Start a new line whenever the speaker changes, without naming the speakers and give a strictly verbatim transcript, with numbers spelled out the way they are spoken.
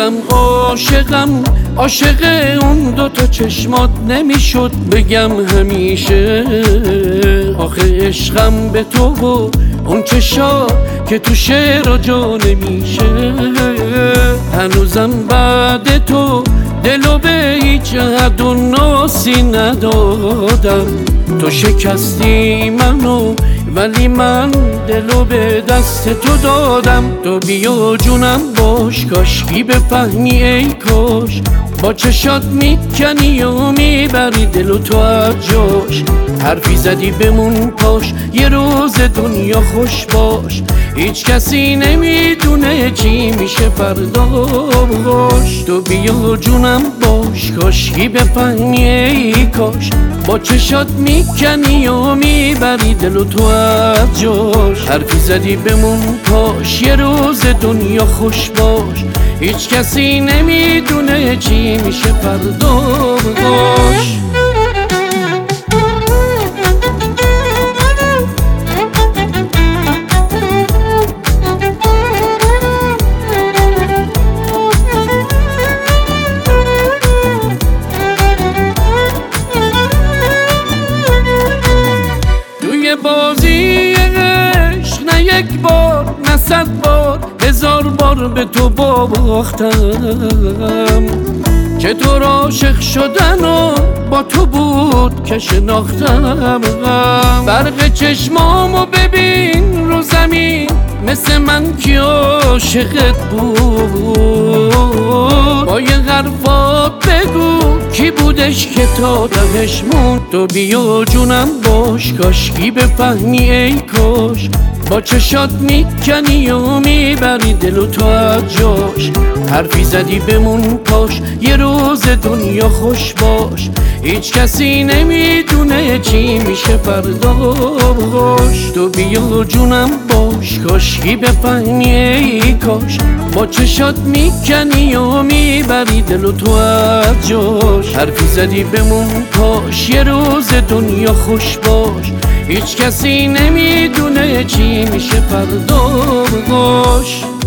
هنوزم عاشقم، عاشق اون دوتا چشمات نمیشد بگم همیشه. آخه عشقم به تو و اون چشا که تو شعر جا نمیشه. هنوزم بعد تو دلو به هیچ حد و ناسی ندادم. تو شکستی منو ولی من دلو به دست تو دادم. تو بیا جونم باش، کاشکی بفهمی ای کاش. با چشات میکنی و میبری دلو تو از جاش. حرفی زدی بمون پاش، یه روز دنیا خوش باش. هیچ کسی نمیدونه چی میشه فرداش. تو بیا جونم باش، کاشکی بفهمی ای کاش. با چشات میکنی و میبری دلو تو از جاش. حرفی زدی بمون پاش، یه روز دنیا خوش باش. هیچ کسی نمیدونه چی میشه فرداش. توی بازی عشق نه یک بار نه صد بار هزار بار به تو باختم. چطور عاشق شدن و با تو بود که شناختم. برق چشمامو ببین رو زمین، مثل من کی عاشقت بود. با یه حرفات بگو کی بودش که تا دهش موند. تو بیا جونم باش، کاشکی بفهمی ای کاش. با چشات میکنی و میبری دلو تو از جاش. حرفی زدی بمون پاش، یه روز دنیا خوش باش. هیچ کسی نمیدونه چی میشه فرداش. تو بیا جونم باش، کاشکی بفهمی ای کاش. با چشات میکنی و میبری دلو تو از جاش. حرفی زدی بمون پاش، یه روز دنیا خوش باش. هیچ کسی نمیدونه چی میشه فرداش.